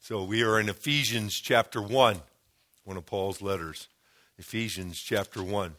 So we are in Ephesians chapter 1, one of Paul's letters. Ephesians chapter 1.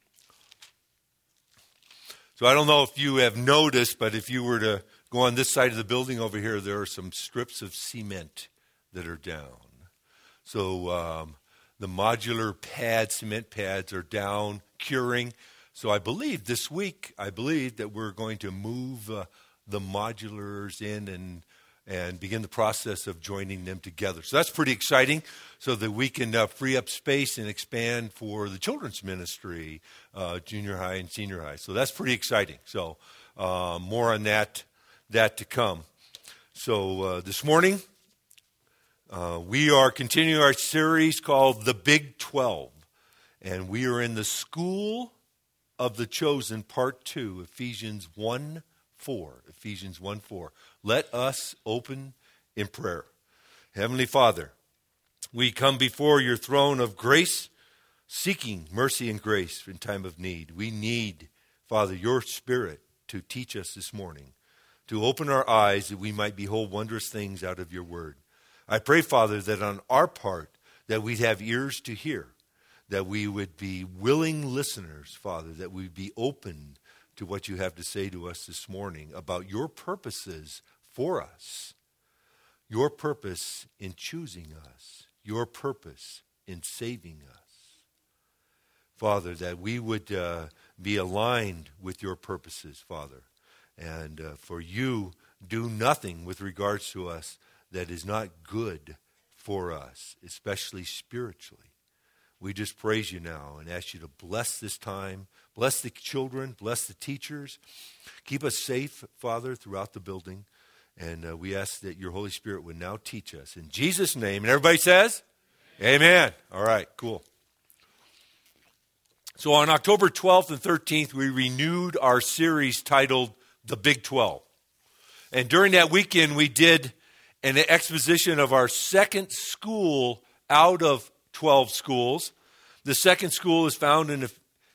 So I don't know if you have noticed, but if you were to go on this side of the building over here, there are some strips of cement that are down. So the modular cement pads are down, curing. So I believe this week, that we're going to move the modulars in and begin the process of joining them together. So that's pretty exciting, so that we can free up space and expand for the children's ministry, junior high and senior high. So that's pretty exciting. So more on that to come. So this morning, we are continuing our series called The Big 12. And we are in the School of the Chosen, Part 2, Ephesians 1:4. Ephesians 1:4. Let us open in prayer. Heavenly Father, we come before your throne of grace, seeking mercy and grace in time of need. We need, Father, your Spirit to teach us this morning, to open our eyes that we might behold wondrous things out of your word. I pray, Father, that on our part, that we'd have ears to hear, that we would be willing listeners, Father, that we'd be open to what you have to say to us this morning about your purposes for us, your purpose in choosing us, your purpose in saving us. Father, that we would be aligned with your purposes, Father, and for you do nothing with regards to us that is not good for us, especially spiritually. We just praise you now and ask you to bless this time, bless the children, bless the teachers. Keep us safe, Father, throughout the building. And we ask that your Holy Spirit would now teach us. In Jesus' name. And everybody says, Amen. All right, cool. So on October 12th and 13th, we renewed our series titled The Big 12. And during that weekend, we did an exposition of our second school out of 12 schools. The second school is found in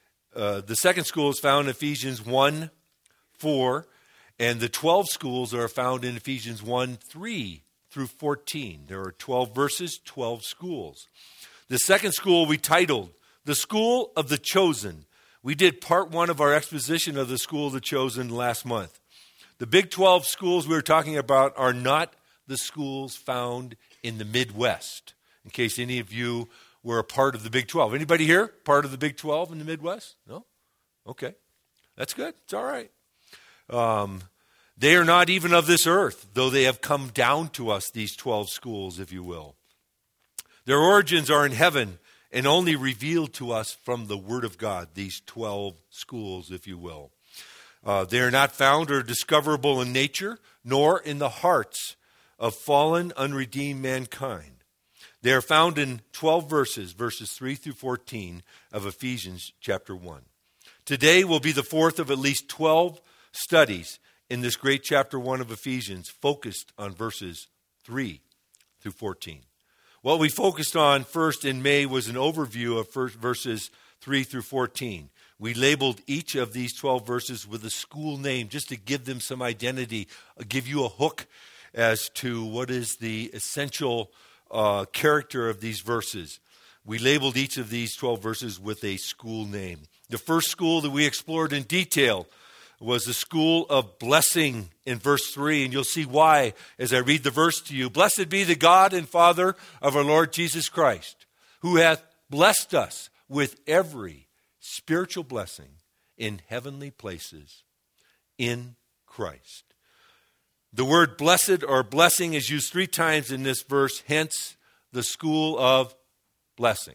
Ephesians 1:4, and the 12 schools are found in Ephesians 1:3 through 14. There are 12 verses, 12 schools. The second school we titled The School of the Chosen. We did part 1 of our exposition of the School of the Chosen last month. The Big 12 schools we were talking about are not the schools found in the Midwest, in case any of you were a part of the Big 12. Anybody here part of the Big 12 in the Midwest? No? Okay. That's good. It's all right. They are not even of this earth, though they have come down to us, these 12 schools, if you will. Their origins are in heaven and only revealed to us from the Word of God, these 12 schools, if you will. They are not found or discoverable in nature, nor in the hearts of fallen, unredeemed mankind. They are found in 12 verses 3 through 14 of Ephesians chapter 1. Today will be the fourth of at least 12 studies in this great chapter 1 of Ephesians, focused on verses 3 through 14. What we focused on first in May was an overview of verses 3 through 14. We labeled each of these 12 verses with a school name just to give them some identity, give you a hook as to what is the essential character of these verses. We labeled each of these 12 verses with a school name. The first school that we explored in detail was the school of blessing in verse 3, and you'll see why as I read the verse to you. Blessed be the God and Father of our Lord Jesus Christ, who hath blessed us with every spiritual blessing in heavenly places in Christ. The word blessed or blessing is used 3 times in this verse, hence the school of blessing.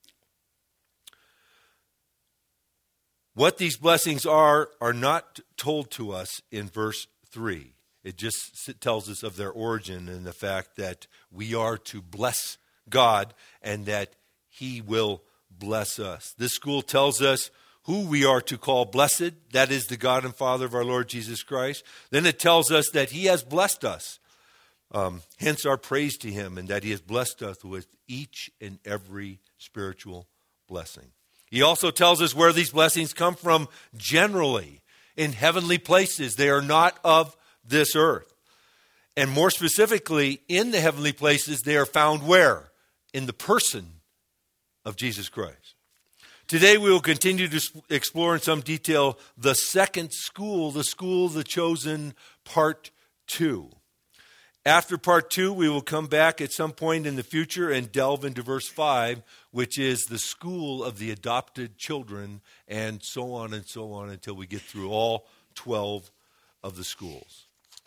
What these blessings are not told to us in verse 3. It just tells us of their origin and the fact that we are to bless God and that He will bless us. This school tells us who we are to call blessed, that is the God and Father of our Lord Jesus Christ. Then it tells us that He has blessed us, hence our praise to Him, and that He has blessed us with each and every spiritual blessing. He also tells us where these blessings come from generally, in heavenly places. They are not of this earth. And more specifically, in the heavenly places, they are found where? In the person of Jesus Christ. Today we will continue to explore in some detail the second school, the school of the chosen, part 2. After part 2, we will come back at some point in the future and delve into verse 5, which is the school of the adopted children, and so on until we get through all 12 of the schools.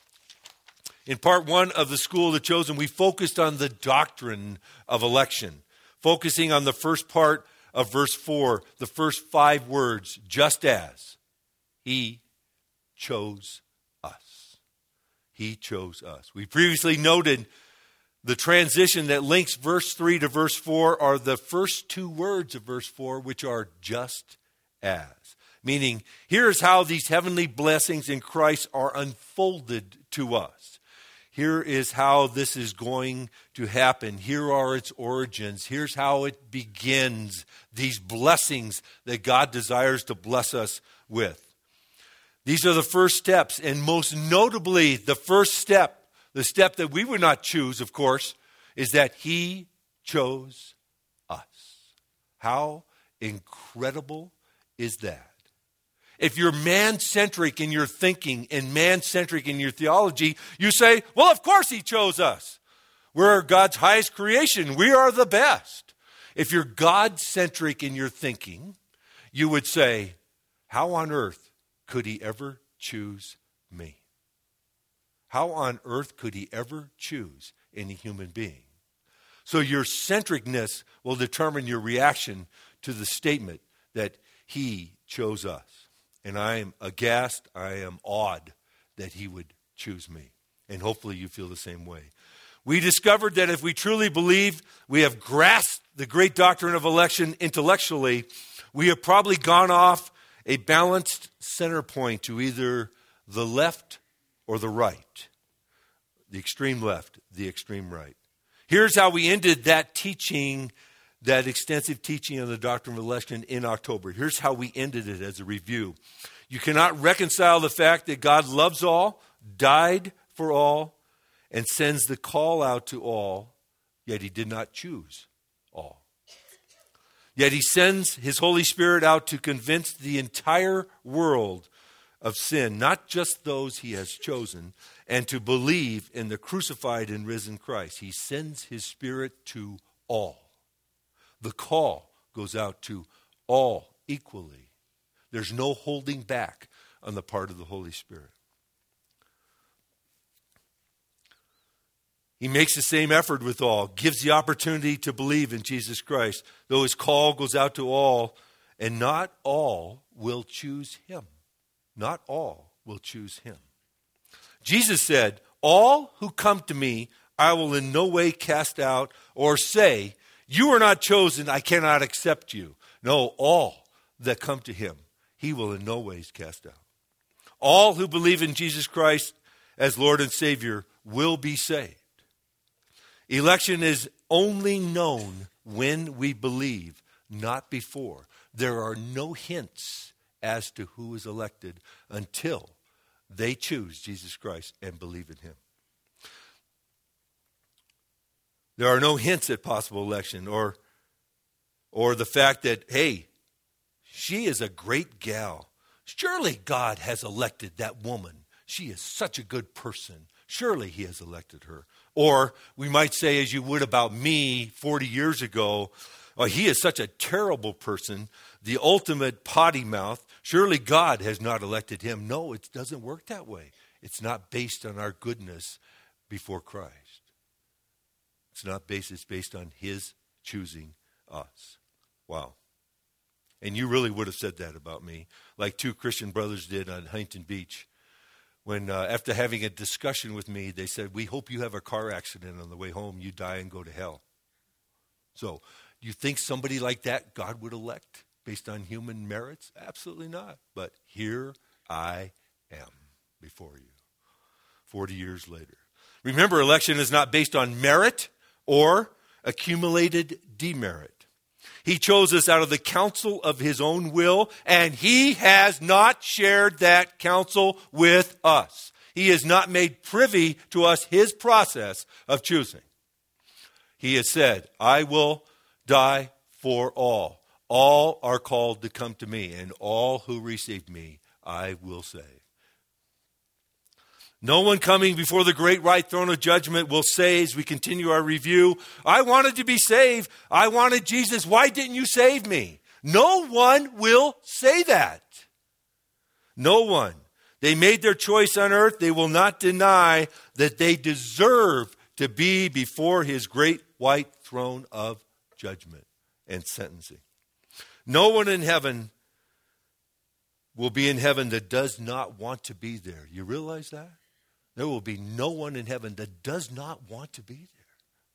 In part 1 of the school of the chosen, we focused on the doctrine of election, focusing on the first part of verse 4, the first 5 words, just as he chose us. He chose us. We previously noted the transition that links verse 3 to verse 4 are the first 2 words of verse 4, which are just as. Meaning, here's how these heavenly blessings in Christ are unfolded to us. Here is how this is going to happen. Here are its origins. Here's how it begins. These blessings that God desires to bless us with. These are the first steps, and most notably, the first step, the step that we would not choose, of course, is that he chose us. How incredible is that? If you're man-centric in your thinking and man-centric in your theology, you say, well, of course he chose us. We're God's highest creation. We are the best. If you're God-centric in your thinking, you would say, how on earth could he ever choose me? How on earth could he ever choose any human being? So your centricness will determine your reaction to the statement that he chose us. And I am aghast, I am awed that he would choose me. And hopefully you feel the same way. We discovered that if we truly believe we have grasped the great doctrine of election intellectually, we have probably gone off a balanced center point to either the left or the right. The extreme left, the extreme right. Here's how we ended that teaching, that extensive teaching on the doctrine of election in October. Here's how we ended it as a review. You cannot reconcile the fact that God loves all, died for all, and sends the call out to all, yet he did not choose all. Yet he sends his Holy Spirit out to convince the entire world of sin, not just those he has chosen, and to believe in the crucified and risen Christ. He sends his Spirit to all. The call goes out to all equally. There's no holding back on the part of the Holy Spirit. He makes the same effort with all, gives the opportunity to believe in Jesus Christ, though his call goes out to all, and not all will choose him. Not all will choose him. Jesus said, all who come to me, I will in no way cast out or say, you are not chosen, I cannot accept you. No, all that come to him, he will in no ways cast out. All who believe in Jesus Christ as Lord and Savior will be saved. Election is only known when we believe, not before. There are no hints as to who is elected until they choose Jesus Christ and believe in him. There are no hints at possible election or the fact that, hey, she is a great gal. Surely God has elected that woman. She is such a good person. Surely he has elected her. Or we might say, as you would about me 40 years ago, oh, he is such a terrible person, the ultimate potty mouth. Surely God has not elected him. No, it doesn't work that way. It's not based on our goodness before Christ. It's not based, it's based on his choosing us. Wow. And you really would have said that about me, like 2 Christian brothers did on Huntington Beach. When after having a discussion with me, they said, we hope you have a car accident on the way home, you die and go to hell. So, you think somebody like that God would elect based on human merits? Absolutely not. But here I am before you, 40 years later. Remember, election is not based on merit or accumulated demerit. He chose us out of the counsel of his own will, and he has not shared that counsel with us. He has not made privy to us his process of choosing. He has said, I will die for all. All are called to come to me, and all who receive me, I will save. No one coming before the great white throne of judgment will say, as we continue our review, I wanted to be saved. I wanted Jesus. Why didn't you save me? No one will say that. No one. They made their choice on earth. They will not deny that they deserve to be before his great white throne of judgment and sentencing. No one in heaven will be in heaven that does not want to be there. You realize that? There will be no one in heaven that does not want to be there.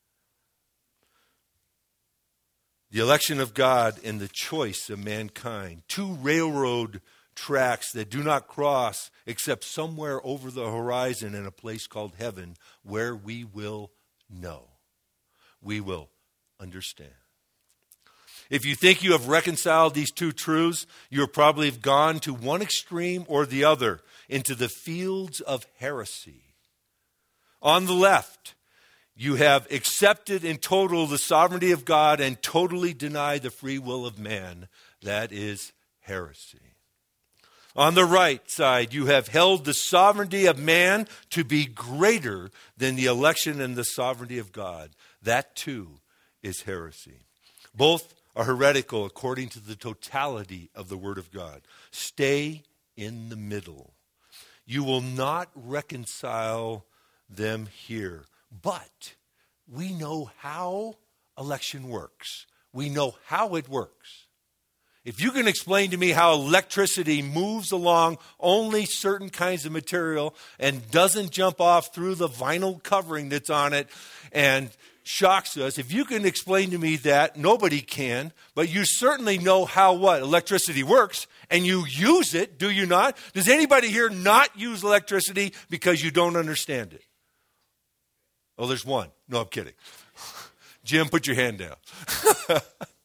The election of God and the choice of mankind. Two railroad tracks that do not cross except somewhere over the horizon in a place called heaven where we will know. We will understand. If you think you have reconciled these two truths, you probably have gone to one extreme or the other into the fields of heresy. On the left, you have accepted in total the sovereignty of God and totally denied the free will of man. That is heresy. On the right side, you have held the sovereignty of man to be greater than the election and the sovereignty of God. That too is heresy. Both are heretical according to the totality of the Word of God. Stay in the middle. You will not reconcile them here. But we know how election works. We know how it works. If you can explain to me how electricity moves along only certain kinds of material and doesn't jump off through the vinyl covering that's on it and shocks us, if you can explain to me that, nobody can, but you certainly know how what? Electricity works, and you use it, do you not? Does anybody here not use electricity because you don't understand it? Oh, there's one. No, I'm kidding. Jim, put your hand down.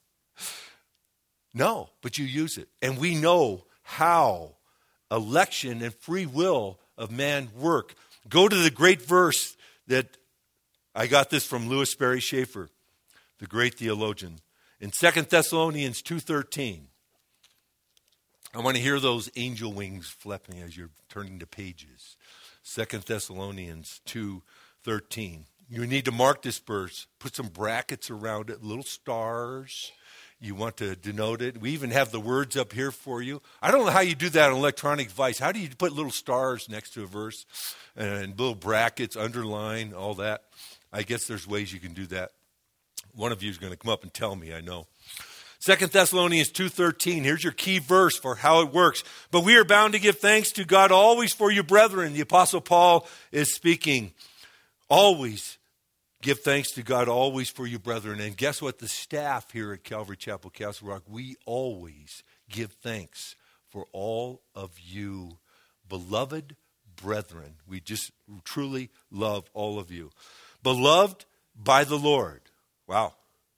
No, but you use it. And we know how election and free will of man work. Go to the great verse that I got this from Louis Sperry Schaefer, the great theologian. In 2 Thessalonians 2:13. I want to hear those angel wings flapping as you're turning the pages. 2 Thessalonians 2:13. You need to mark this verse. Put some brackets around it, little stars. You want to denote it. We even have the words up here for you. I don't know how you do that on an electronic device. How do you put little stars next to a verse and little brackets, underline, all that? I guess there's ways you can do that. One of you is going to come up and tell me, I know. 2 Thessalonians 2:13, here's your key verse for how it works. But we are bound to give thanks to God always for you, brethren. The Apostle Paul is speaking. Always give thanks to God always for you, brethren. And guess what? The staff here at Calvary Chapel, Castle Rock, we always give thanks for all of you, beloved brethren. We just truly love all of you. Beloved by the Lord. Wow.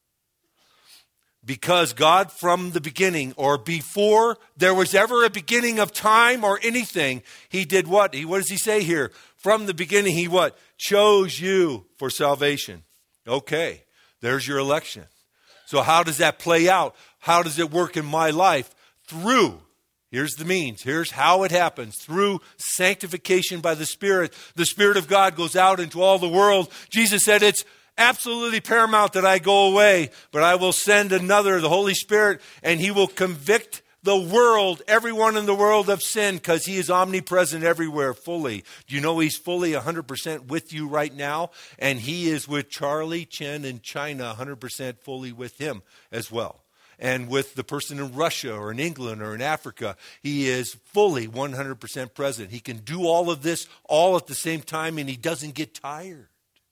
Because God from the beginning, or before there was ever a beginning of time or anything, he did what? What does he say here? From the beginning, he what? Chose you for salvation. Okay, there's your election. So how does that play out? How does it work in my life? Through, here's the means. Here's how it happens. Through sanctification by the Spirit. The Spirit of God goes out into all the world. Jesus said it's absolutely paramount that I go away, but I will send another, the Holy Spirit, and he will convict the world, everyone in the world of sin, because he is omnipresent everywhere fully. Do you know he's fully 100% with you right now? And he is with Charlie Chen in China 100% fully with him as well. And with the person in Russia or in England or in Africa, he is fully 100% present. He can do all of this all at the same time, and he doesn't get tired.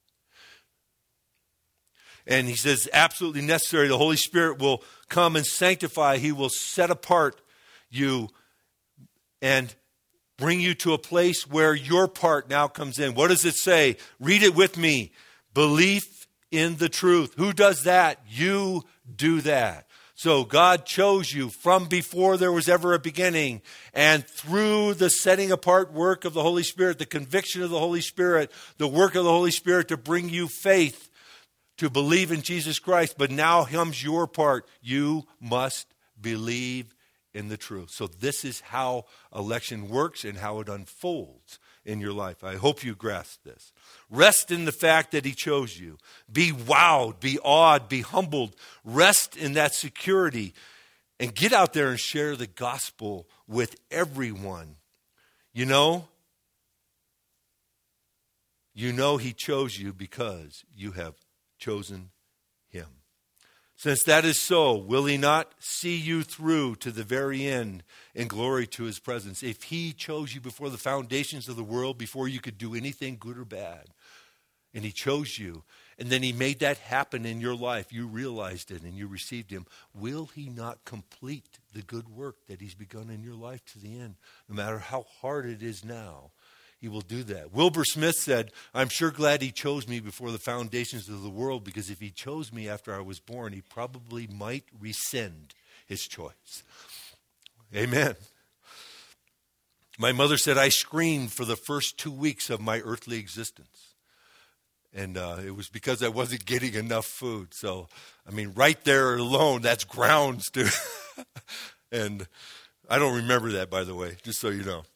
And he says, absolutely necessary. The Holy Spirit will come and sanctify. He will set apart you and bring you to a place where your part now comes in. What does it say? Read it with me. Belief in the truth. Who does that? You do that. So God chose you from before there was ever a beginning. And through the setting apart work of the Holy Spirit, the conviction of the Holy Spirit, the work of the Holy Spirit to bring you faith, to believe in Jesus Christ. But now comes your part. You must believe in the truth. So this is how election works and how it unfolds in your life. I hope you grasp this. Rest in the fact that he chose you. Be wowed, be awed, be humbled. Rest in that security and get out there and share the gospel with everyone. You know he chose you because you have chosen him. Since that is so, will he not see you through to the very end in glory to his presence? If he chose you before the foundations of the world, before you could do anything good or bad, and he chose you, and then he made that happen in your life, you realized it and you received him, will he not complete the good work that he's begun in your life to the end? No matter how hard it is now, he will do that. Wilbur Smith said, I'm sure glad he chose me before the foundations of the world, because if he chose me after I was born, he probably might rescind his choice. Amen. My mother said I screamed for the first 2 weeks of my earthly existence. And it was because I wasn't getting enough food. So, right there alone, that's grounds to. And I don't remember that, by the way, just so you know.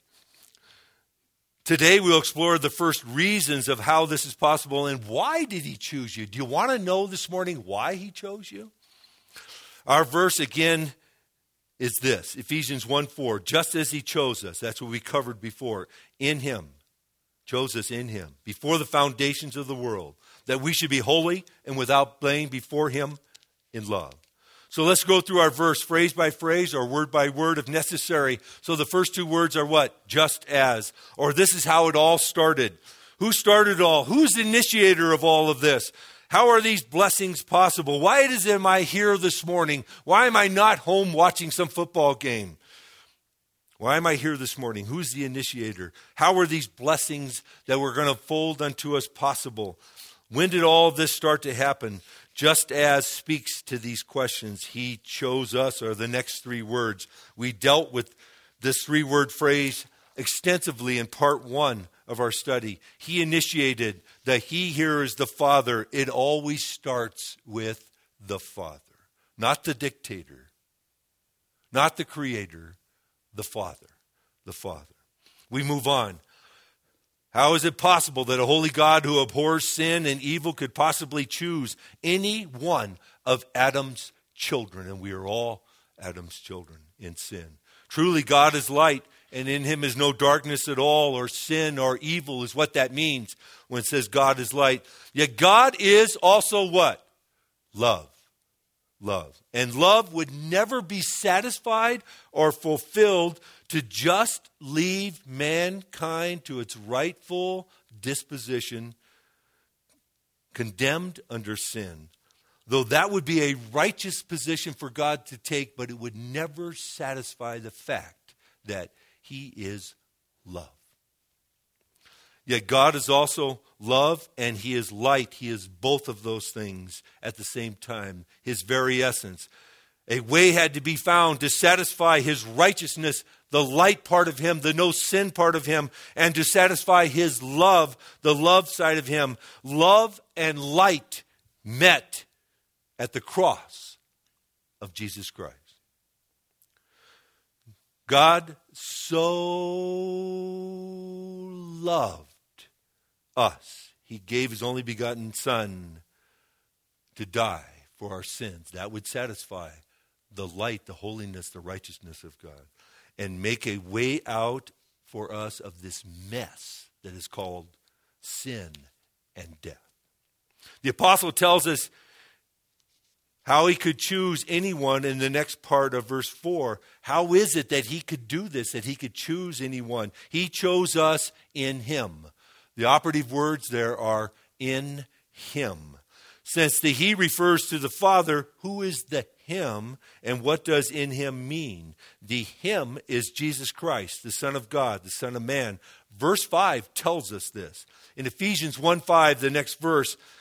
Today we'll explore the first reasons of how this is possible and why did he choose you. Do you want to know this morning why he chose you? Our verse again is this, Ephesians 1:4. Just as he chose us, that's what we covered before, in him, chose us in him, before the foundations of the world, that we should be holy and without blame before him in love. So let's go through our verse phrase by phrase or word by word if necessary. So the first two words are what? Just as. Or this is how it all started. Who started it all? Who's the initiator of all of this? How are these blessings possible? Why am I here this morning? Why am I not home watching some football game? Why am I here this morning? Who's the initiator? How are these blessings that were going to fold unto us possible? When did all of this start to happen? Just as speaks to these questions. He chose us, are the next three words. We dealt with this three-word phrase extensively in part 1 of our study. He initiated. The he here is the Father. It always starts with the Father. Not the dictator. Not the creator. The Father. The Father. We move on. How is it possible that a holy God who abhors sin and evil could possibly choose any one of Adam's children? And we are all Adam's children in sin. Truly, God is light, and in him is no darkness at all, or sin or evil is what that means when it says God is light. Yet God is also what? Love. Love. And love would never be satisfied or fulfilled to just leave mankind to its rightful disposition, condemned under sin. Though that would be a righteous position for God to take, but it would never satisfy the fact that he is love. Yet God is also love and he is light. He is both of those things at the same time, his very essence. A way had to be found to satisfy his righteousness, the light part of him, the no sin part of him, and to satisfy his love, the love side of him. Love and light met at the cross of Jesus Christ. God so loved us, he gave his only begotten Son to die for our sins. That would satisfy the light, the holiness, the righteousness of God, and make a way out for us of this mess that is called sin and death. The apostle tells us how he could choose anyone in the next part of verse 4. How is it that he could do this, that he could choose anyone? He chose us in him. The operative words there are in him. Since the he refers to the Father, who is the him, and what does in him mean? The him is Jesus Christ, the Son of God, the Son of Man. Verse 5 tells us this. In Ephesians 1:5, the next verse,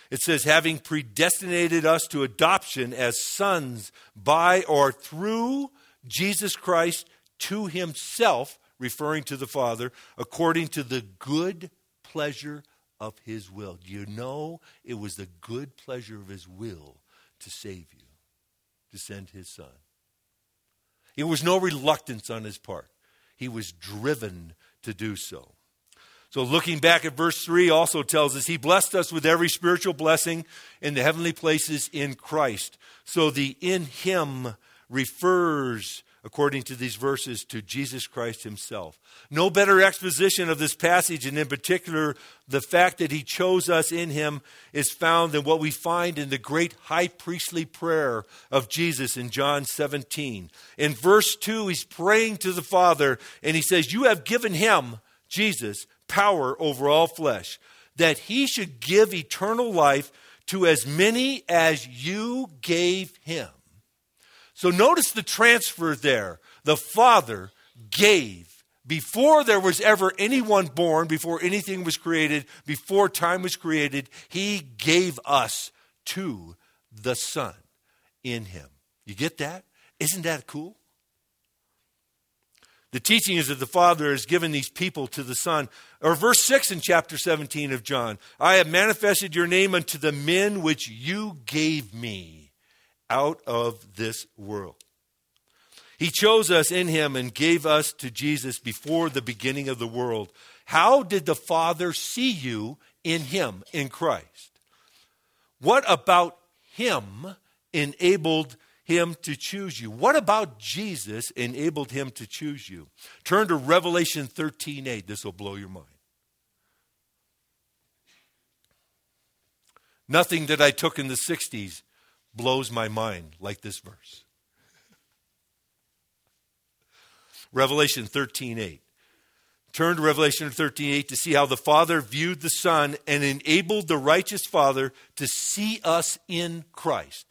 It says, having predestinated us to adoption as sons by or through Jesus Christ to himself, referring to the Father, according to the good pleasure of his will. Do you know it was the good pleasure of his will to save you, to send his Son? It was no reluctance on his part. He was driven to do so. So looking back at verse 3 also tells us he blessed us with every spiritual blessing in the heavenly places in Christ. So the in him refers, according to these verses, to Jesus Christ himself. No better exposition of this passage, and in particular the fact that he chose us in him, is found than what we find in the great high priestly prayer of Jesus in John 17. In verse 2, he's praying to the Father, and he says, you have given him, Jesus, power over all flesh, that he should give eternal life to as many as you gave him. So notice the transfer there. The Father gave, before there was ever anyone born, before anything was created, before time was created, he gave us to the Son in him. You get that? Isn't that cool? The teaching is that the Father has given these people to the Son. Or verse 6 in chapter 17 of John. I have manifested your name unto the men which you gave me out of this world. He chose us in him and gave us to Jesus before the beginning of the world. How did the Father see you in him, in Christ? What about him enabled him to choose you? What about Jesus enabled him to choose you? Turn to Revelation 13:8. This will blow your mind. Nothing that I took in the 60s blows my mind like this verse. Revelation 13:8. Turn to Revelation 13:8 to see how the Father viewed the Son and enabled the righteous Father to see us in Christ.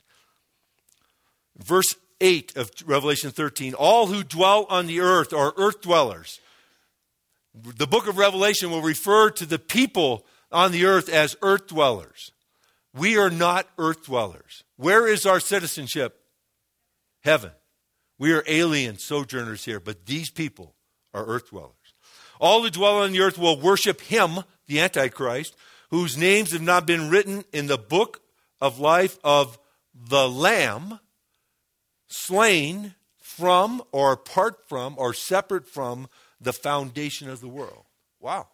Verse 8 of Revelation 13, all who dwell on the earth are earth dwellers. The book of Revelation will refer to the people on the earth as earth dwellers. We are not earth dwellers. Where is our citizenship? Heaven. We are alien sojourners here, but these people are earth dwellers. All who dwell on the earth will worship him, the Antichrist, whose names have not been written in the book of life of the Lamb, slain from or apart from or separate from the foundation of the world. Wow.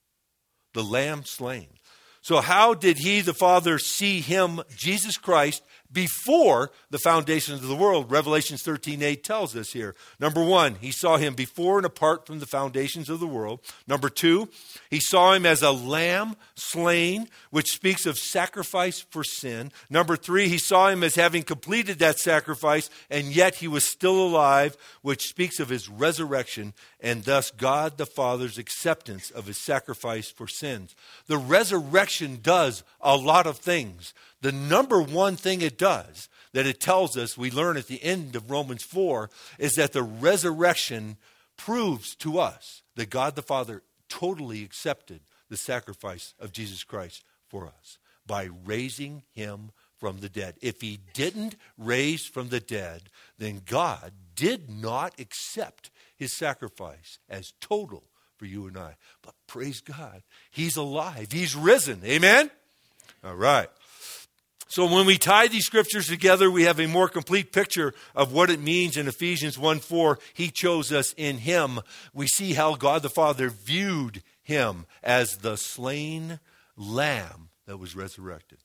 The Lamb slain. So how did he, the Father, see him, Jesus Christ, before the foundation of the world? Revelation 13:8 tells us here. Number one, he saw him before and apart from the foundations of the world. Number two, he saw him as a lamb slain, which speaks of sacrifice for sin. Number three, he saw him as having completed that sacrifice, and yet he was still alive, which speaks of his resurrection, and thus God the Father's acceptance of his sacrifice for sins. The resurrection does a lot of things. The number one thing it does, that it tells us, we learn at the end of Romans 4, is that the resurrection proves to us that God the Father totally accepted the sacrifice of Jesus Christ for us by raising him from the dead. If he didn't raise from the dead, then God did not accept his sacrifice as total for you and I. But praise God, he's alive. He's risen. Amen? All right. So when we tie these scriptures together, we have a more complete picture of what it means in Ephesians 1:4. He chose us in him. We see how God the Father viewed him as the slain lamb that was resurrected.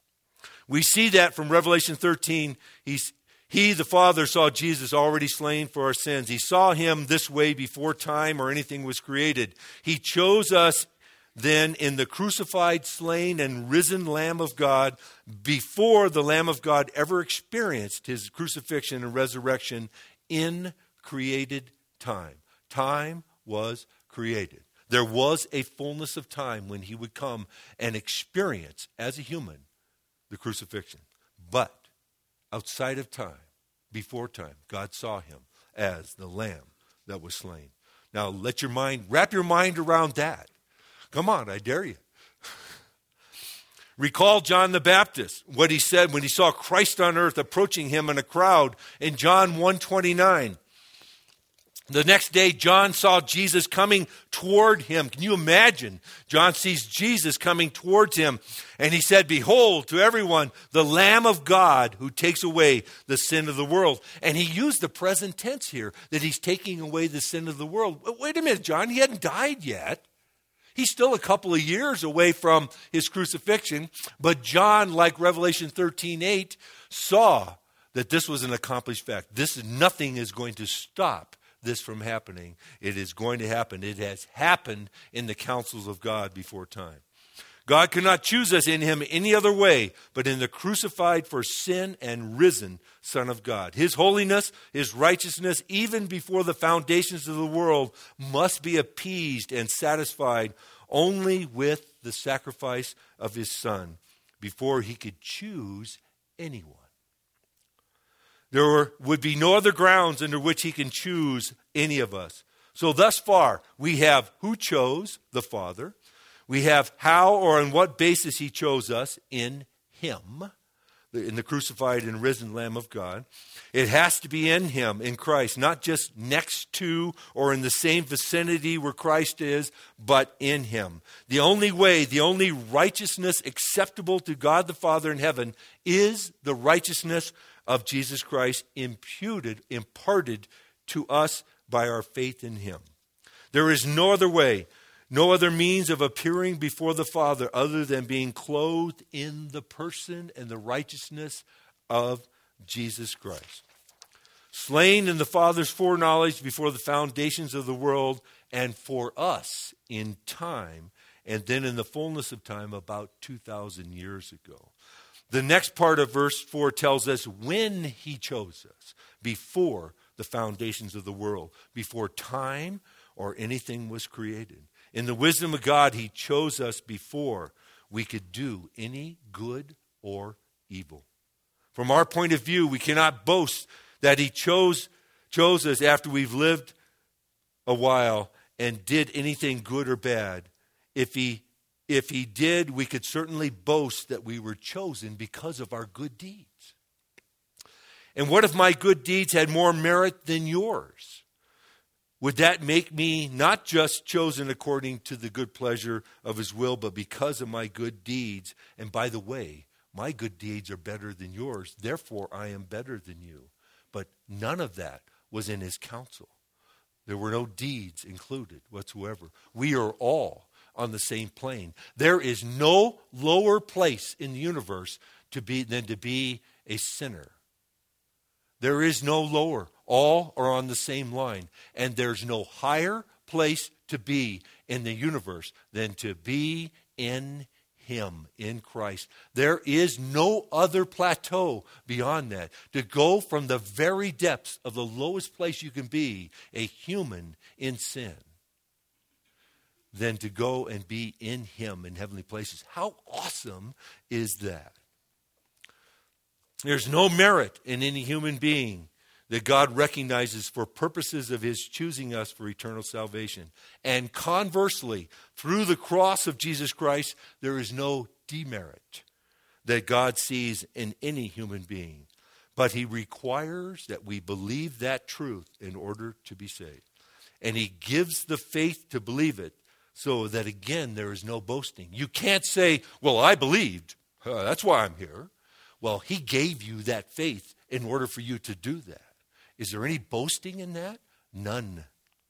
We see that from Revelation 13. He, the Father, saw Jesus already slain for our sins. He saw him this way before time or anything was created. He chose us then in the crucified, slain, and risen Lamb of God before the Lamb of God ever experienced his crucifixion and resurrection in created time. Time was created. There was a fullness of time when he would come and experience, as a human, the crucifixion. But outside of time, before time, God saw him as the Lamb that was slain. Now wrap your mind around that. Come on, I dare you. Recall John the Baptist, what he said when he saw Christ on earth approaching him in a crowd in John 1:29. The next day, John saw Jesus coming toward him. Can you imagine? John sees Jesus coming towards him, and he said, "Behold, to everyone, the Lamb of God who takes away the sin of the world." And he used the present tense here, that he's taking away the sin of the world. Wait a minute, John, he hadn't died yet. He's still a couple of years away from his crucifixion. But John, like Revelation 13:8, saw that this was an accomplished fact. Nothing is going to stop this from happening. It is going to happen. It has happened in the counsels of God before time. God could not choose us in him any other way but in the crucified for sin and risen Son of God. His holiness, his righteousness, even before the foundations of the world, must be appeased and satisfied only with the sacrifice of his Son before he could choose anyone. There would be no other grounds under which he can choose any of us. So thus far, we have who chose, the Father. We have how or on what basis he chose us, in him, in the crucified and risen Lamb of God. It has to be in him, in Christ, not just next to or in the same vicinity where Christ is, but in him. The only way, the only righteousness acceptable to God the Father in heaven is the righteousness of Jesus Christ, imparted to us by our faith in him. There is no other way, no other means of appearing before the Father other than being clothed in the person and the righteousness of Jesus Christ. Slain in the Father's foreknowledge before the foundations of the world, and for us in time, and then in the fullness of time about 2,000 years ago. The next part of verse 4 tells us when he chose us, before the foundations of the world, before time or anything was created. In the wisdom of God, he chose us before we could do any good or evil. From our point of view, we cannot boast that he chose us after we've lived a while and did anything good or bad. If he did, we could certainly boast that we were chosen because of our good deeds. And what if my good deeds had more merit than yours? Would that make me not just chosen according to the good pleasure of his will, but because of my good deeds? And by the way, my good deeds are better than yours, therefore I am better than you. But none of that was in his counsel. There were no deeds included whatsoever. We are all on the same plane. There is no lower place in the universe than to be a sinner. There is no lower. All are on the same line. And there's no higher place to be in the universe than to be in him, in Christ. There is no other plateau beyond that. To go from the very depths of the lowest place you can be, a human in sin, than to go and be in him in heavenly places. How awesome is that? There's no merit in any human being that God recognizes for purposes of his choosing us for eternal salvation. And conversely, through the cross of Jesus Christ, there is no demerit that God sees in any human being. But he requires that we believe that truth in order to be saved. And he gives the faith to believe it, so that again, there is no boasting. You can't say, well, I believed. That's why I'm here. Well, he gave you that faith in order for you to do that. Is there any boasting in that? None.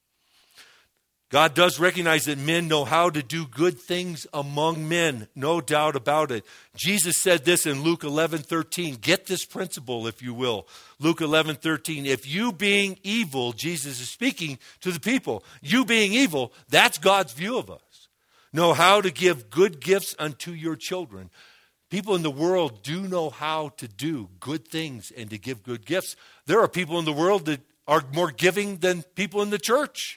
God does recognize that men know how to do good things among men. No doubt about it. Jesus said this in Luke 11:13. Get this principle, if you will. Luke 11:13. If you being evil, Jesus is speaking to the people. You being evil, that's God's view of us. Know how to give good gifts unto your children. People in the world do know how to do good things and to give good gifts. There are people in the world that are more giving than people in the church.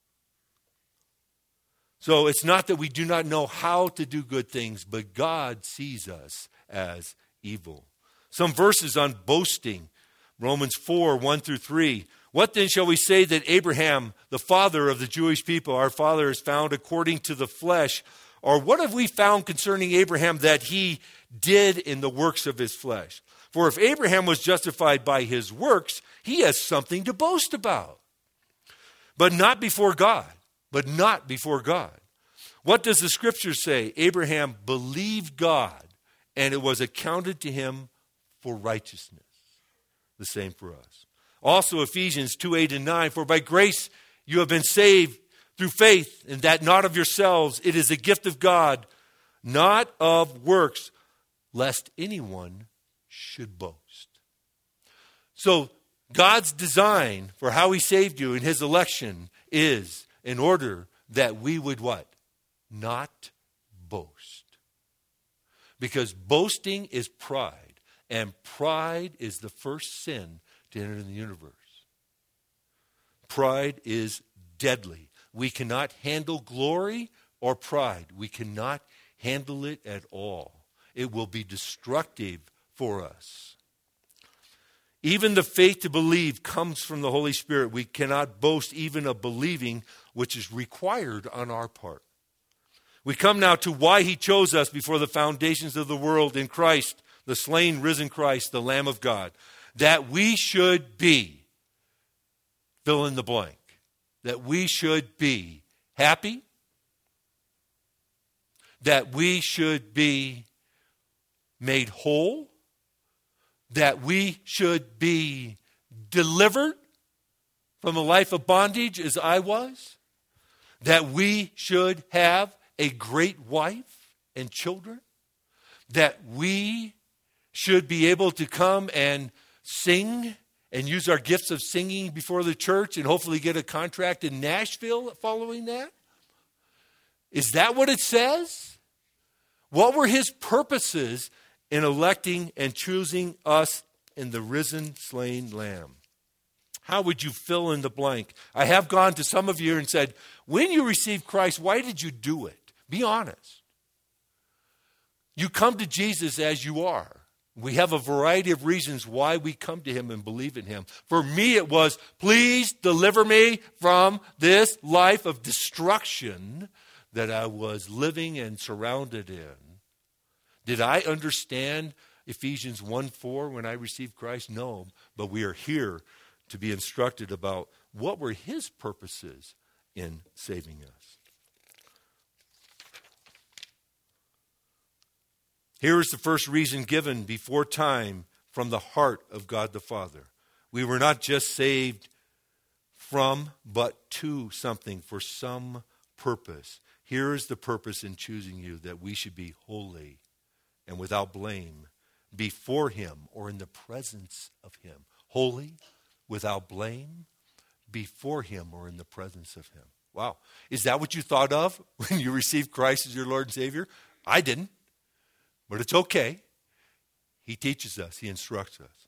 So it's not that we do not know how to do good things, but God sees us as evil. Some verses on boasting. Romans 4:1-3. What then shall we say that Abraham, the father of the Jewish people, our father, is found according to the flesh, Or what have we found concerning Abraham that he did in the works of his flesh? For if Abraham was justified by his works, he has something to boast about. But not before God. But not before God. What does the scripture say? Abraham believed God, and it was accounted to him for righteousness. The same for us. Also Ephesians 2:8-9, for by grace you have been saved through faith, and that not of yourselves. It is a gift of God, not of works, lest anyone should boast. So God's design for how he saved you in his election is in order that we would what? Not boast. Because boasting is pride, and pride is the first sin to enter the universe. Pride is deadly. We cannot handle glory or pride. We cannot handle it at all. It will be destructive for us. Even the faith to believe comes from the Holy Spirit. We cannot boast even of believing, which is required on our part. We come now to why he chose us before the foundations of the world in Christ, the slain, risen Christ, the Lamb of God, that we should be, fill in the blank, that we should be happy, that we should be made whole, that we should be delivered from a life of bondage as I was, that we should have a great wife and children, that we should be able to come and sing and use our gifts of singing before the church and hopefully get a contract in Nashville following that? Is that what it says? What were his purposes in electing and choosing us in the risen, slain Lamb? How would you fill in the blank? I have gone to some of you and said, when you received Christ, why did you do it? Be honest. You come to Jesus as you are. We have a variety of reasons why we come to him and believe in him. For me, it was, please deliver me from this life of destruction that I was living and surrounded in. Did I understand Ephesians 1:4 when I received Christ? No, but we are here to be instructed about what were his purposes in saving us. Here is the first reason given before time from the heart of God the Father. We were not just saved from, but to something, for some purpose. Here is the purpose in choosing you, that we should be holy and without blame before him or in the presence of him. Holy, without blame, before him or in the presence of him. Wow. Is that what you thought of when you received Christ as your Lord and Savior? I didn't. But it's okay. He teaches us. He instructs us.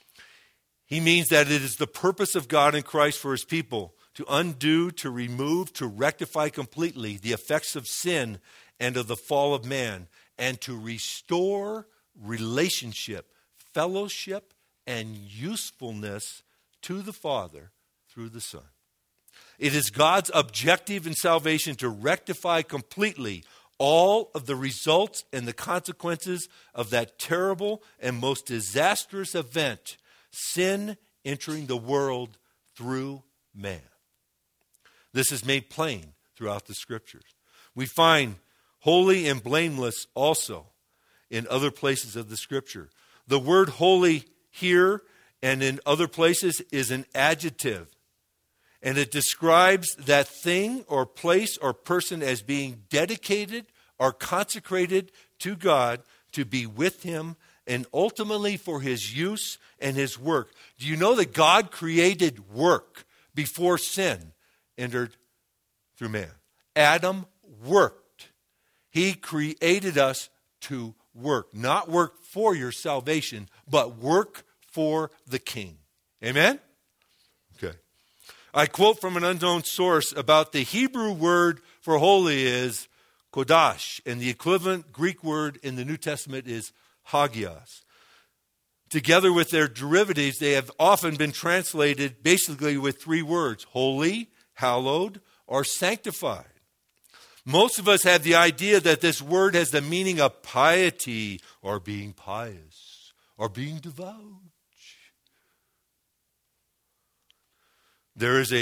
He means that it is the purpose of God in Christ for his people to undo, to remove, to rectify completely the effects of sin and of the fall of man, and to restore relationship, fellowship, and usefulness to the Father through the Son. It is God's objective in salvation to rectify completely all of the results and the consequences of that terrible and most disastrous event, sin entering the world through man. This is made plain throughout the scriptures. We find holy and blameless also in other places of the scripture. The word holy here and in other places is an adjective, and it describes that thing or place or person as being dedicated or consecrated to God to be with him and ultimately for his use and his work. Do you know that God created work before sin entered through man? Adam worked. He created us to work. Not work for your salvation, but work for the King. Amen? Okay. I quote from an unknown source about the Hebrew word for holy is kodash, and the equivalent Greek word in the New Testament is hagios. Together with their derivatives, they have often been translated basically with three words: holy, hallowed, or sanctified. Most of us have the idea that this word has the meaning of piety or being pious or being devout. There is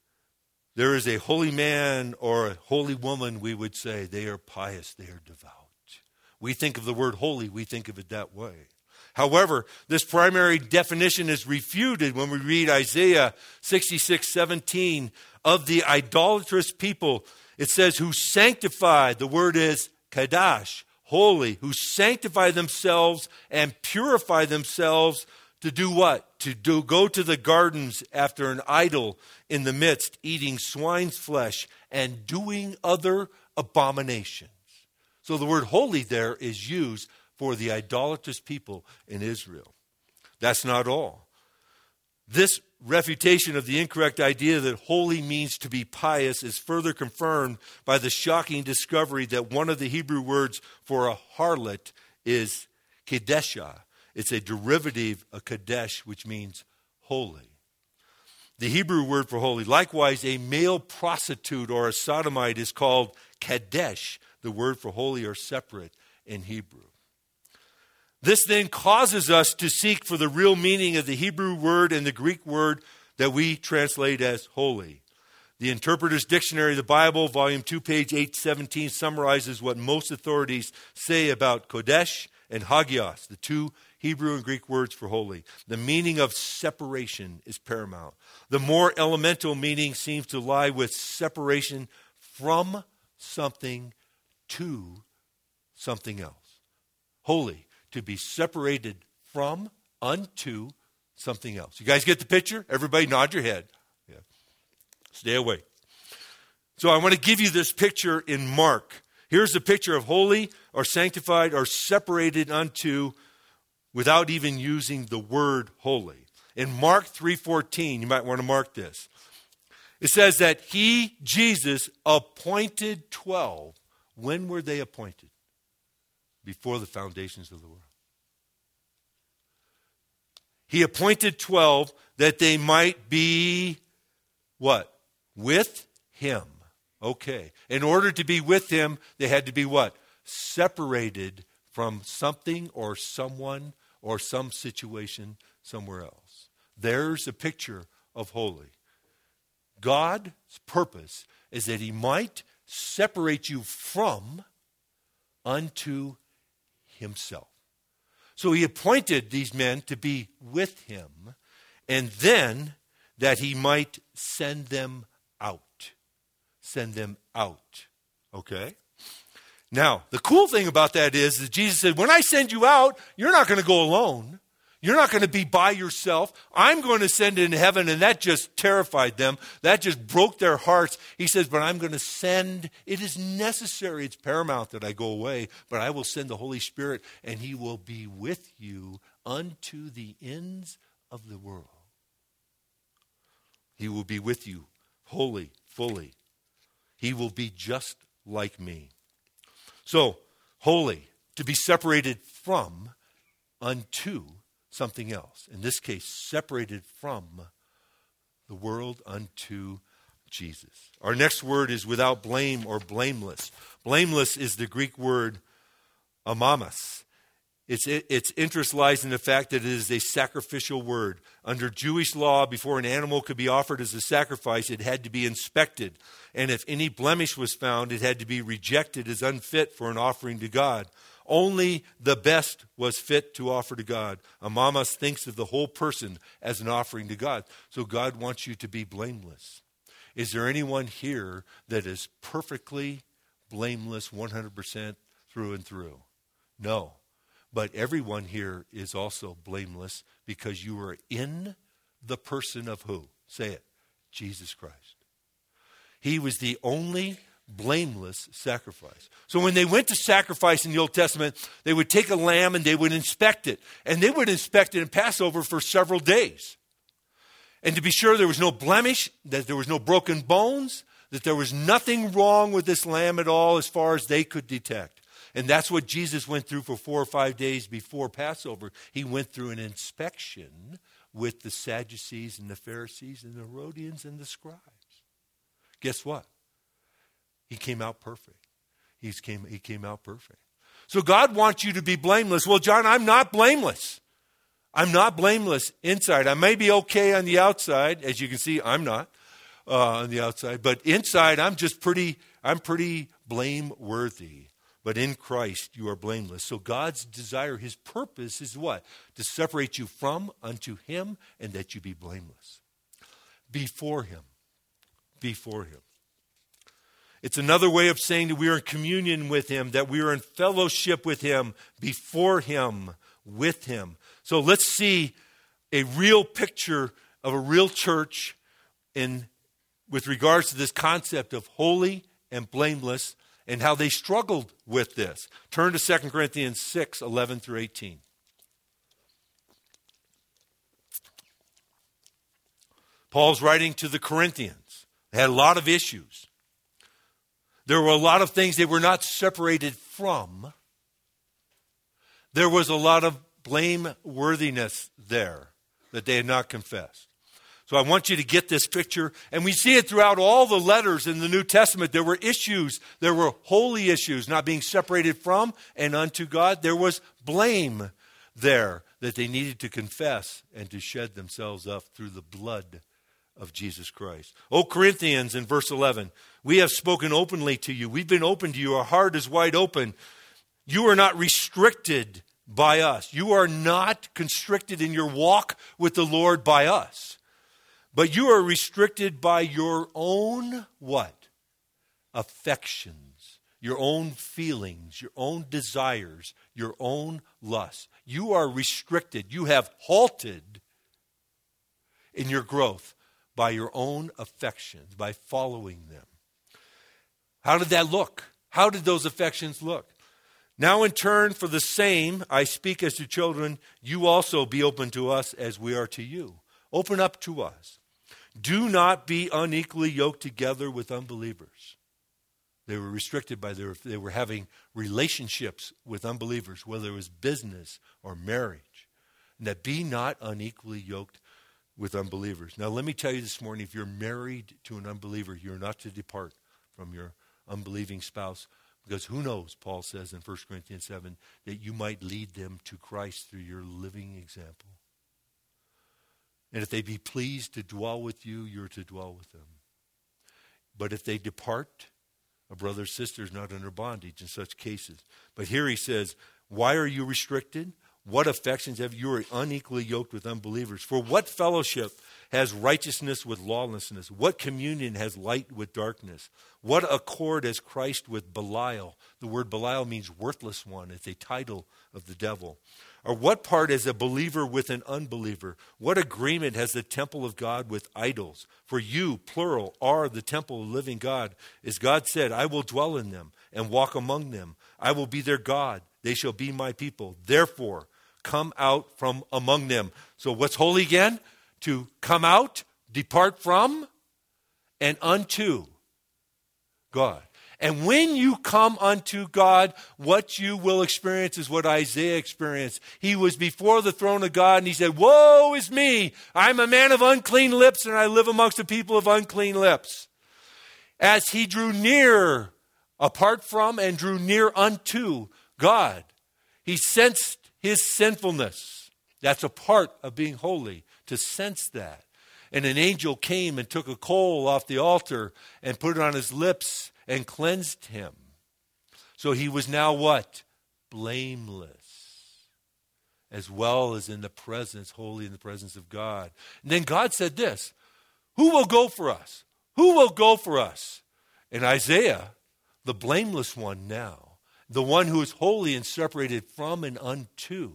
a holy man or a holy woman, we would say. They are pious, they are devout. We think of the word holy, we think of it that way. However, this primary definition is refuted when we read Isaiah 66:17 of the idolatrous people. It says, who sanctify, the word is kadash, holy, who sanctify themselves and purify themselves to do what? Go to the gardens after an idol in the midst, eating swine's flesh and doing other abominations. So the word holy there is used for the idolatrous people in Israel. That's not all. This refutation of the incorrect idea that holy means to be pious is further confirmed by the shocking discovery that one of the Hebrew words for a harlot is kedeshah. It's a derivative of kadesh, which means holy. The Hebrew word for holy. Likewise, a male prostitute or a sodomite is called kadesh. The word for holy are separate in Hebrew. This then causes us to seek for the real meaning of the Hebrew word and the Greek word that we translate as holy. The Interpreter's Dictionary of the Bible, Volume 2, page 817, summarizes what most authorities say about Kodesh and Hagios, the two Hebrew and Greek words for holy. The meaning of separation is paramount. The more elemental meaning seems to lie with separation from something to something else. Holy, to be separated from, unto something else. You guys get the picture? Everybody nod your head. Yeah. Stay awake. So I want to give you this picture in Mark. Here's the picture of holy or sanctified or separated unto without even using the word holy. In Mark 3:14, you might want to mark this. It says that he, Jesus, appointed 12. When were they appointed? Before the foundations of the world. He appointed 12 that they might be, what? With him. Okay. In order to be with him, they had to be what? Separated from something or someone or some situation somewhere else. There's a picture of holy. God's purpose is that he might separate you from unto himself. So he appointed these men to be with him, and then that he might send them out. Send them out. Okay? Now, the cool thing about that is that Jesus said, when I send you out, you're not going to go alone. You're not going to be by yourself. I'm going to send in heaven, and that just terrified them. That just broke their hearts. He says, but I'm going to send, it is necessary, it's paramount that I go away, but I will send the Holy Spirit, and he will be with you unto the ends of the world. He will be with you wholly, fully. He will be just like me. So, holy, to be separated from, unto something else. In this case, separated from the world unto Jesus. Our next word is without blame or blameless. Blameless is the Greek word amamas. Its interest lies in the fact that it is a sacrificial word. Under Jewish law, before an animal could be offered as a sacrifice, it had to be inspected. And if any blemish was found, it had to be rejected as unfit for an offering to God. Only the best was fit to offer to God. Amamas thinks of the whole person as an offering to God. So God wants you to be blameless. Is there anyone here that is perfectly blameless 100% through and through? No. But everyone here is also blameless because you are in the person of who? Say it. Jesus Christ. He was the only blameless sacrifice. So when they went to sacrifice in the Old Testament, they would take a lamb and they would inspect it. And they would inspect it in Passover for several days. And to be sure there was no blemish, that there was no broken bones, that there was nothing wrong with this lamb at all as far as they could detect. And that's what Jesus went through for 4 or 5 days before Passover. He went through an inspection with the Sadducees and the Pharisees and the Herodians and the scribes. Guess what? He came out perfect. He came out perfect. So God wants you to be blameless. Well, John, I'm not blameless. I'm not blameless inside. I may be okay on the outside. As you can see, I'm not on the outside. But inside, I'm pretty blameworthy. But in Christ, you are blameless. So God's desire, his purpose is what? To separate you from unto him and that you be blameless. Before him. Before him. It's another way of saying that we are in communion with him, that we are in fellowship with him, before him, with him. So let's see a real picture of a real church with regards to this concept of holy and blameless and how they struggled with this. Turn to 2 Corinthians 6, 11 through 18. Paul's writing to the Corinthians. They had a lot of issues. There were a lot of things they were not separated from. There was a lot of blameworthiness there that they had not confessed. So I want you to get this picture. And we see it throughout all the letters in the New Testament. There were issues. There were holy issues, not being separated from and unto God. There was blame there that they needed to confess and to shed themselves up through the blood of Jesus Christ. O Corinthians, in verse 11, we have spoken openly to you. We've been open to you. Our heart is wide open. You are not restricted by us. You are not constricted in your walk with the Lord by us. But you are restricted by your own what? Affections, your own feelings, your own desires, your own lusts. You are restricted. You have halted in your growth by your own affections, by following them. How did that look? How did those affections look? Now in turn, for the same, I speak as to children, you also be open to us as we are to you. Open up to us. Do not be unequally yoked together with unbelievers. They were restricted by they were having relationships with unbelievers, whether it was business or marriage. And that be not unequally yoked with unbelievers. Now let me tell you this morning, if you're married to an unbeliever, you're not to depart from your unbelieving spouse. Because who knows, Paul says in 1 Corinthians 7, that you might lead them to Christ through your living example. And if they be pleased to dwell with you, you're to dwell with them. But if they depart, a brother or sister is not under bondage in such cases. But here he says, why are you restricted? What affections have you? You are unequally yoked with unbelievers. For what fellowship has righteousness with lawlessness? What communion has light with darkness? What accord has Christ with Belial? The word Belial means worthless one. It's a title of the devil. Or what part has a believer with an unbeliever? What agreement has the temple of God with idols? For you, plural, are the temple of the living God. As God said, I will dwell in them and walk among them. I will be their God. They shall be my people. Therefore, come out from among them. So what's holy again? To come out, depart from, and unto God. And when you come unto God, what you will experience is what Isaiah experienced. He was before the throne of God and he said, woe is me. I'm a man of unclean lips and I live amongst the people of unclean lips. As he drew near, apart from and drew near unto God, he sensed his sinfulness. That's a part of being holy, to sense that. And an angel came and took a coal off the altar and put it on his lips and cleansed him. So he was now what? Blameless. As well as in the presence, holy in the presence of God. And then God said this, who will go for us? Who will go for us? And Isaiah, the blameless one now, the one who is holy and separated from and unto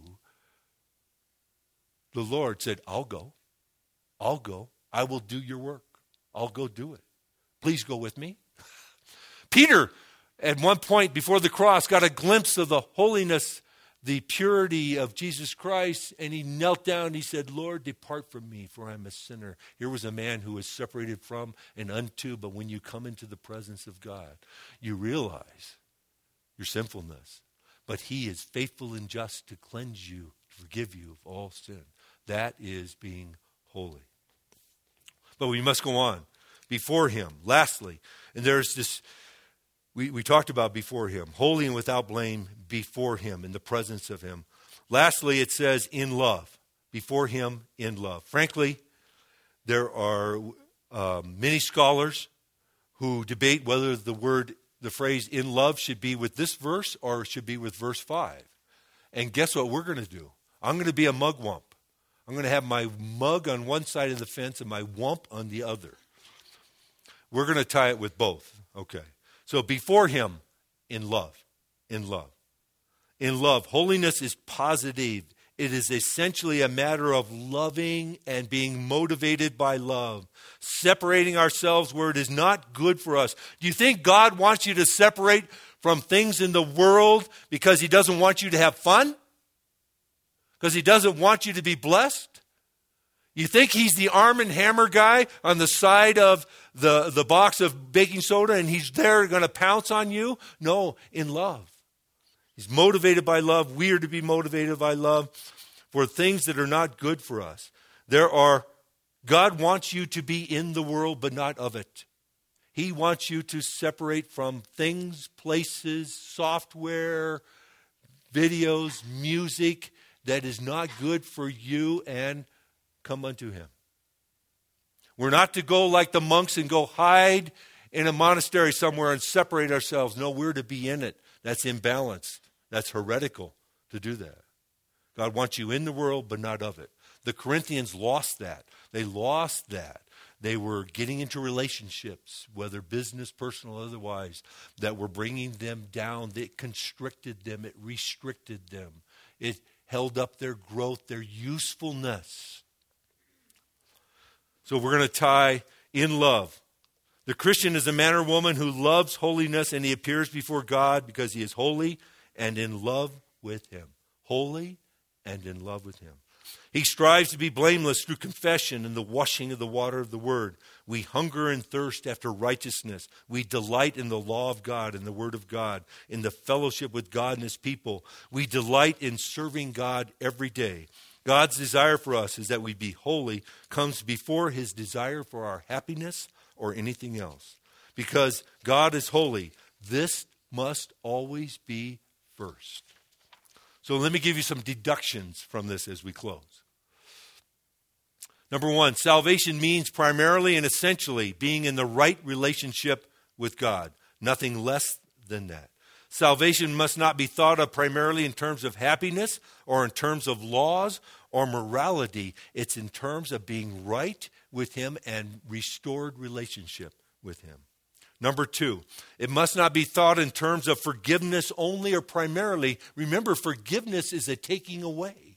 the Lord, said, I'll go. I'll go. I will do your work. I'll go do it. Please go with me. Peter, at one point before the cross, got a glimpse of the holiness, the purity of Jesus Christ, and he knelt down and he said, Lord, depart from me, for I'm a sinner. Here was a man who was separated from and unto, but when you come into the presence of God, you realize your sinfulness. But he is faithful and just to cleanse you, to forgive you of all sin. That is being holy. But we must go on before him. Lastly, and there's this we talked about before him. Holy and without blame before him, in the presence of him. Lastly, it says in love. Before him in love. Frankly, there are many scholars who debate whether the phrase in love should be with this verse or should be with verse 5. And guess what we're going to do? I'm going to be a mugwump. I'm going to have my mug on one side of the fence and my wump on the other. We're going to tie it with both. Okay. So before him, in love. In love. In love. Holiness is positive. It is essentially a matter of loving and being motivated by love. Separating ourselves where it is not good for us. Do you think God wants you to separate from things in the world because he doesn't want you to have fun? Because he doesn't want you to be blessed? You think he's the Arm & Hammer guy on the side of the box of baking soda and he's there going to pounce on you? No, in love. He's motivated by love. We are to be motivated by love for things that are not good for us. God wants you to be in the world, but not of it. He wants you to separate from things, places, software, videos, music that is not good for you, and come unto him. We're not to go like the monks and go hide in a monastery somewhere and separate ourselves. No, we're to be in it. That's imbalanced. That's heretical to do that. God wants you in the world, but not of it. The Corinthians lost that. They lost that. They were getting into relationships, whether business, personal, otherwise, that were bringing them down. It constricted them. It restricted them. It held up their growth, their usefulness. So we're going to tie in love. The Christian is a man or woman who loves holiness, and he appears before God because he is holy and in love with him. Holy and in love with him. He strives to be blameless through confession and the washing of the water of the word. We hunger and thirst after righteousness. We delight in the law of God and the word of God, in the fellowship with God and his people. We delight in serving God every day. God's desire for us is that we be holy comes before his desire for our happiness or anything else. Because God is holy, this must always be first. So let me give you some deductions from this as we close. Number one, salvation means primarily and essentially being in the right relationship with God. Nothing less than that. Salvation must not be thought of primarily in terms of happiness or in terms of laws or morality. It's in terms of being right with him and restored relationship with him. Number two, it must not be thought in terms of forgiveness only or primarily. Remember, forgiveness is a taking away.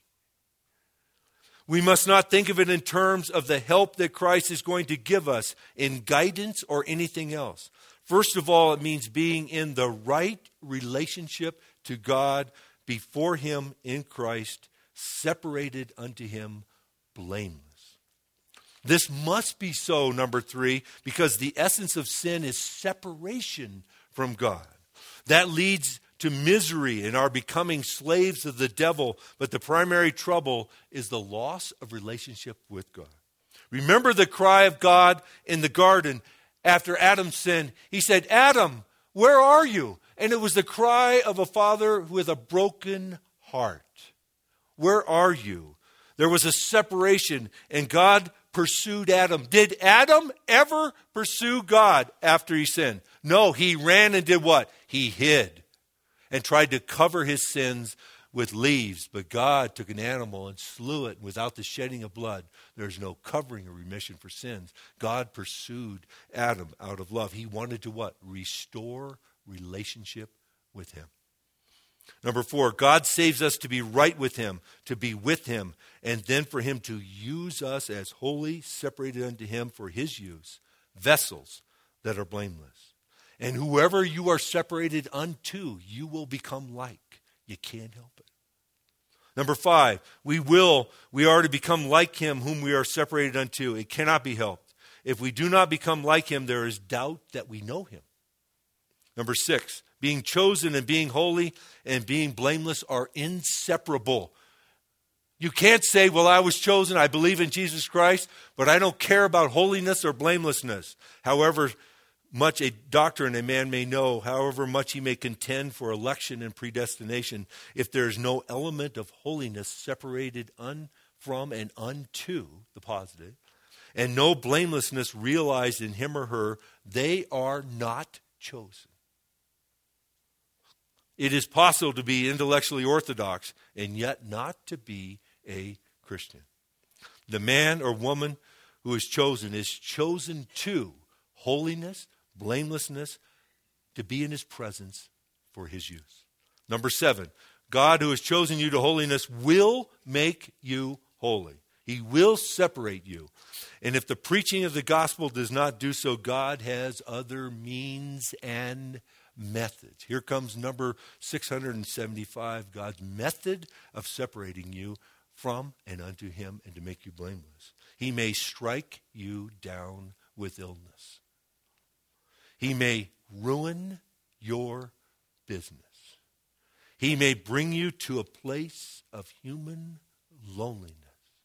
We must not think of it in terms of the help that Christ is going to give us in guidance or anything else. First of all, it means being in the right relationship to God before him in Christ, separated unto him, blameless. This must be so, number three, because the essence of sin is separation from God. That leads to misery and our becoming slaves of the devil, but the primary trouble is the loss of relationship with God. Remember the cry of God in the garden after Adam sinned. He said, Adam, where are you? And it was the cry of a father with a broken heart. Where are you? There was a separation, and God pursued Adam. Did Adam ever pursue God after he sinned? No, he ran and did what? He hid and tried to cover his sins with leaves. But God took an animal and slew it without the shedding of blood. There's no covering or remission for sins. God pursued Adam out of love. He wanted to what? Restore relationship with him. Number four, God saves us to be right with him, to be with him, and then for him to use us as holy, separated unto him for his use, vessels that are blameless. And whoever you are separated unto, you will become like. You can't help it. Number five, we are to become like him whom we are separated unto. It cannot be helped. If we do not become like him, there is doubt that we know him. Number six, being chosen and being holy and being blameless are inseparable. You can't say, well, I was chosen, I believe in Jesus Christ, but I don't care about holiness or blamelessness. However, much a doctrine a man may know, however much he may contend for election and predestination, if there is no element of holiness separated from and unto the positive, and no blamelessness realized in him or her, they are not chosen. It is possible to be intellectually orthodox and yet not to be a Christian. The man or woman who is chosen to holiness, blamelessness, to be in his presence for his use. Number 7, God who has chosen you to holiness will make you holy. He will separate you. And if the preaching of the gospel does not do so, God has other means and methods. Here comes number 675, God's method of separating you from and unto him and to make you blameless. He may strike you down with illness. He may ruin your business. He may bring you to a place of human loneliness.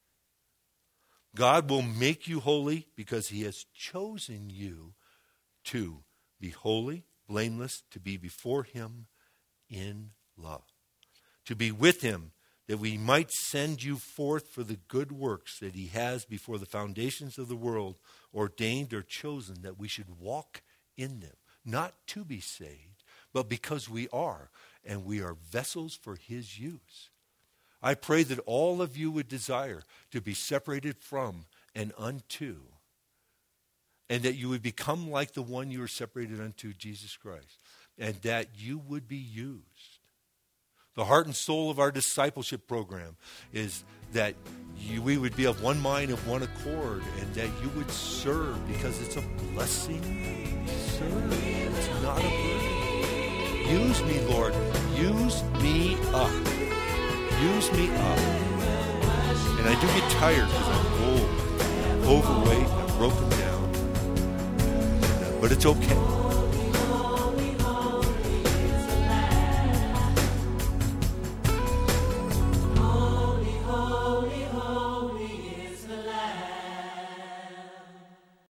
God will make you holy because he has chosen you to be holy, blameless, to be before him in love, to be with him, that we might send you forth for the good works that he has before the foundations of the world ordained or chosen that we should walk in them, not to be saved, but because we are, and we are vessels for his use. I pray that all of you would desire to be separated from and unto, and that you would become like the one you are separated unto, Jesus Christ, and that you would be used. The heart and soul of our discipleship program is that we would be of one mind, of one accord, and that you would serve because it's a blessing. Serve. It's not a burden. Use me, Lord. Use me up. Use me up. And I do get tired because I'm old, overweight, I'm broken down. But it's okay.